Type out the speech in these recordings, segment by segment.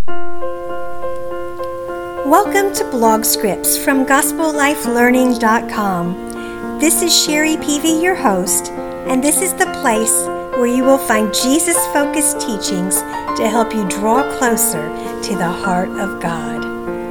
Welcome to Blog Scripts from GospelLifeLearning.com. This is Sherry Peavy, your host, and this is the place where you will find Jesus-focused teachings to help you draw closer to the heart of God.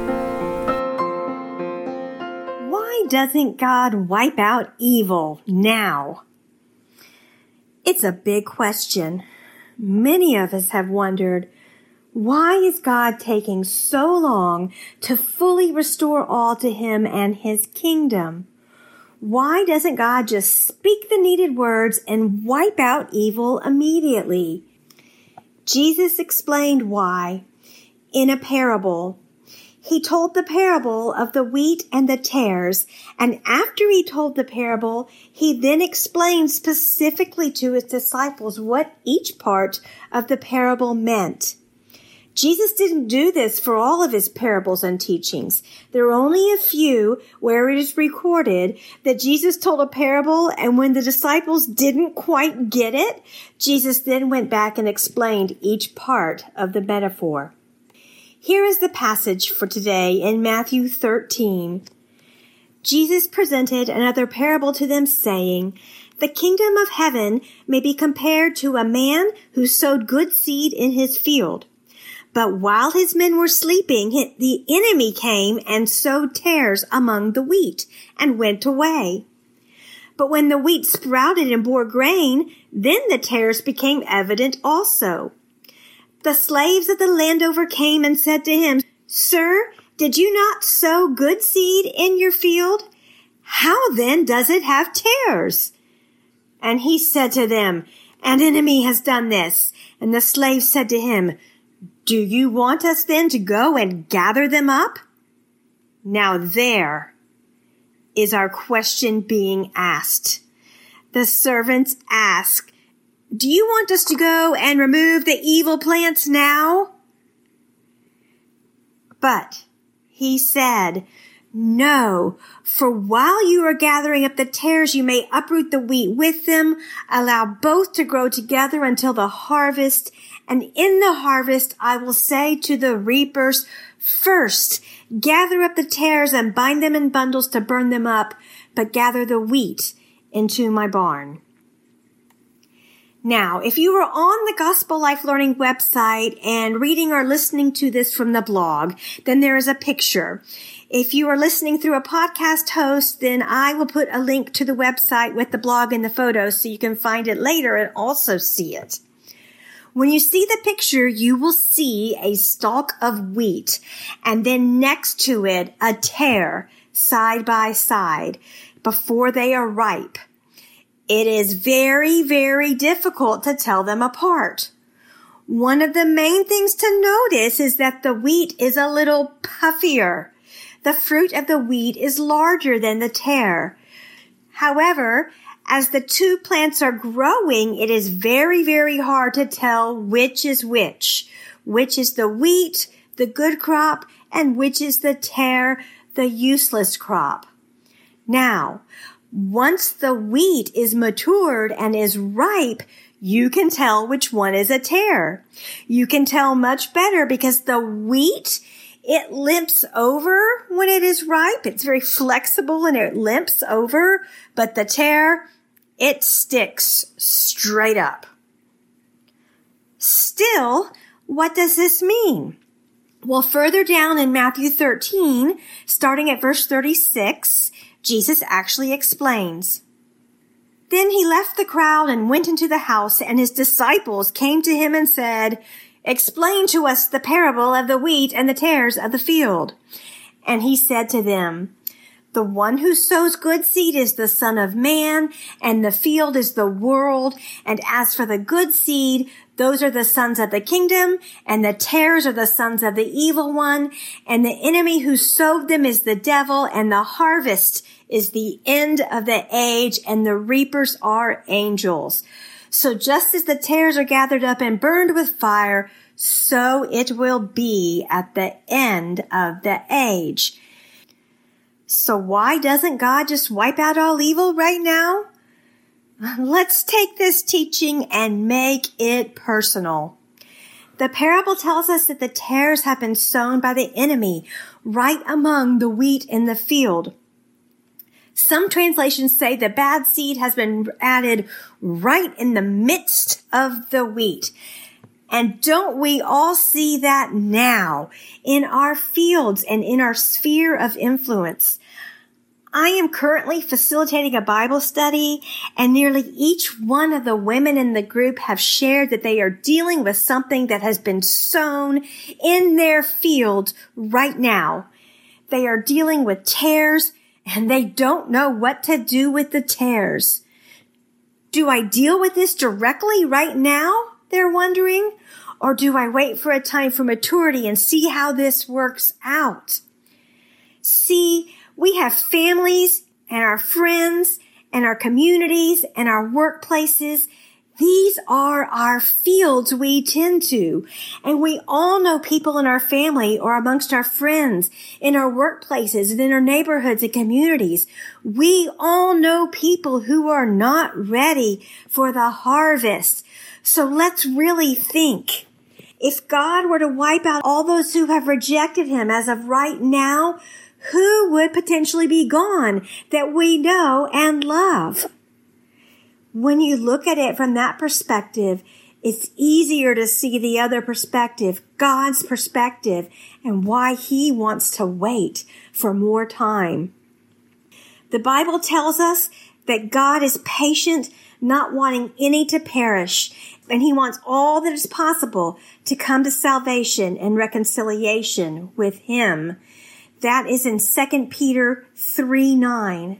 Why doesn't God wipe out evil now? It's a big question. Many of us have wondered, why is God taking so long to fully restore all to Him and His kingdom? Why doesn't God just speak the needed words and wipe out evil immediately? Jesus explained why in a parable. He told the parable of the wheat and the tares, and after he told the parable, he then explained specifically to his disciples what each part of the parable meant. Jesus didn't do this for all of his parables and teachings. There are only a few where it is recorded that Jesus told a parable, and when the disciples didn't quite get it, Jesus then went back and explained each part of the metaphor. Here is the passage for today in Matthew 13. Jesus presented another parable to them, saying, "The kingdom of heaven may be compared to a man who sowed good seed in his field. But while his men were sleeping, the enemy came and sowed tares among the wheat and went away. But when the wheat sprouted and bore grain, then the tares became evident also. The slaves of the landowner came and said to him, 'Sir, did you not sow good seed in your field? How then does it have tares?' And he said to them, 'An enemy has done this.' And the slaves said to him, 'Do you want us then to go and gather them up?' Now there is our question being asked. The servants ask, 'Do you want us to go and remove the evil plants now?' But he said, 'No, for while you are gathering up the tares, you may uproot the wheat with them. Allow both to grow together until the harvest. And in the harvest, I will say to the reapers, first, gather up the tares and bind them in bundles to burn them up, but gather the wheat into my barn.'" Now, if you are on the Gospel Life Learning website and reading or listening to this from the blog, then there is a picture. If you are listening through a podcast host, then I will put a link to the website with the blog and the photos so you can find it later and also see it. When you see the picture, you will see a stalk of wheat and then next to it a tare side by side before they are ripe. It is very, very difficult to tell them apart. One of the main things to notice is that the wheat is a little puffier. The fruit of the wheat is larger than the tare. However, as the two plants are growing, it is very, very hard to tell which is which is the wheat, the good crop, and which is the tare, the useless crop. Now, once the wheat is matured and is ripe, you can tell which one is a tare. You can tell much better because the wheat, it limps over when it is ripe. It's very flexible and it limps over, but the tare, it sticks straight up. Still, what does this mean? Well, further down in Matthew 13, starting at verse 36, Jesus actually explains. "Then he left the crowd and went into the house, and his disciples came to him and said, 'Explain to us the parable of the wheat and the tares of the field.' And he said to them, 'The one who sows good seed is the Son of Man, and the field is the world. And as for the good seed, those are the sons of the kingdom, and the tares are the sons of the evil one. And the enemy who sowed them is the devil, and the harvest is the end of the age, and the reapers are angels. So just as the tares are gathered up and burned with fire, so it will be at the end of the age." So why doesn't God just wipe out all evil right now? Let's take this teaching and make it personal. The parable tells us that the tares have been sown by the enemy right among the wheat in the field. Some translations say the bad seed has been added right in the midst of the wheat. And don't we all see that now in our fields and in our sphere of influence? I am currently facilitating a Bible study, and nearly each one of the women in the group have shared that they are dealing with something that has been sown in their field right now. They are dealing with tares, and they don't know what to do with the tares. Do I deal with this directly right now? They're wondering. Or do I wait for a time for maturity and see how this works out? See, we have families and our friends and our communities and our workplaces. These are our fields we tend to. And we all know people in our family or amongst our friends, in our workplaces and in our neighborhoods and communities. We all know people who are not ready for the harvest. So let's really think. If God were to wipe out all those who have rejected him as of right now, who would potentially be gone that we know and love? When you look at it from that perspective, it's easier to see the other perspective, God's perspective, and why he wants to wait for more time. The Bible tells us that God is patient, not wanting any to perish, and he wants all that is possible to come to salvation and reconciliation with him. That is in 2 Peter 3:9.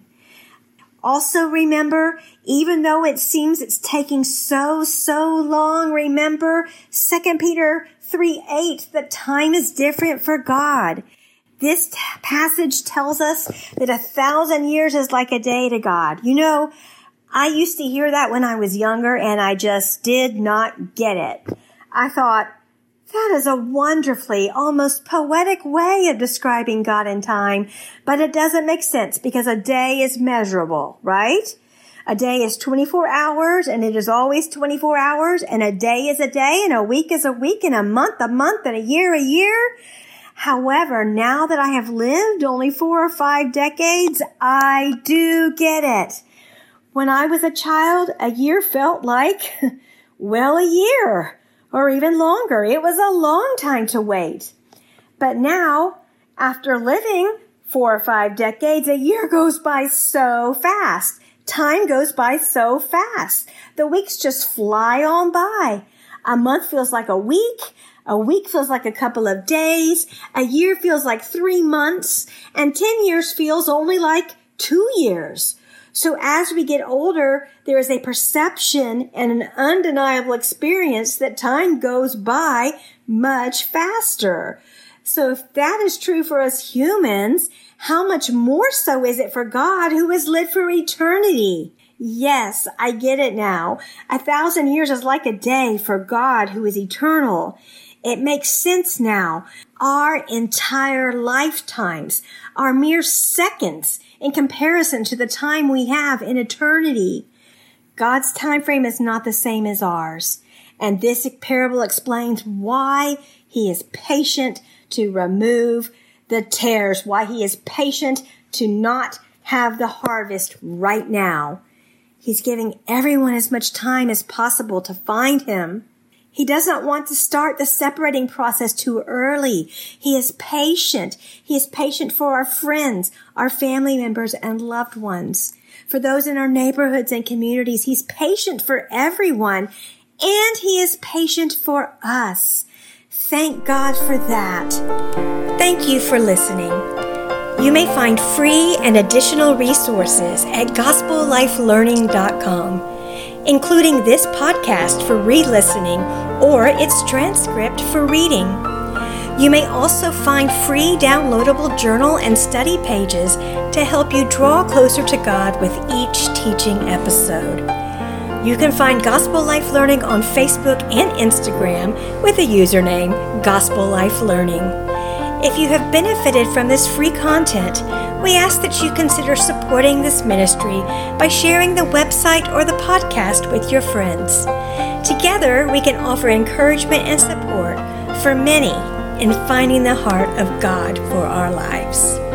Also remember, even though it seems it's taking so long, remember 2 Peter 3:8, that time is different for God. This passage tells us that 1,000 years is like a day to God. You know, I used to hear that when I was younger, and I just did not get it. I thought, that is a wonderfully, almost poetic way of describing God and time, but it doesn't make sense because a day is measurable, right? A day is 24 hours, and it is always 24 hours, and a day is a day, and a week is a week, and a month, and a year. However, now that I have lived only 4 or 5 decades, I do get it. When I was a child, a year felt like, well, a year. Or even longer. It was a long time to wait. But now, after living 4 or 5 decades, a year goes by so fast. Time goes by so fast. The weeks just fly on by. A month feels like a week feels like a couple of days. A year feels like 3 months. And 10 years feels only like 2 years. So as we get older, there is a perception and an undeniable experience that time goes by much faster. So if that is true for us humans, how much more so is it for God who has lived for eternity? Yes, I get it now. 1,000 years is like a day for God who is eternal. It makes sense now. Our entire lifetimes are mere seconds in comparison to the time we have in eternity. God's time frame is not the same as ours. And this parable explains why he is patient to remove the tares, why he is patient to not have the harvest right now. He's giving everyone as much time as possible to find him. He doesn't want to start the separating process too early. He is patient. He is patient for our friends, our family members, and loved ones. For those in our neighborhoods and communities, he's patient for everyone, and he is patient for us. Thank God for that. Thank you for listening. You may find free and additional resources at gospelLifeLearning.com, including this podcast for re-listening or its transcript for reading. You may also find free downloadable journal and study pages to help you draw closer to God with each teaching episode. You can find Gospel Life Learning on Facebook and Instagram with the username Gospel Life Learning. If you have benefited from this free content, we ask that you consider supporting this ministry by sharing the website or the podcast with your friends. Together, we can offer encouragement and support for many in finding the heart of God for our lives.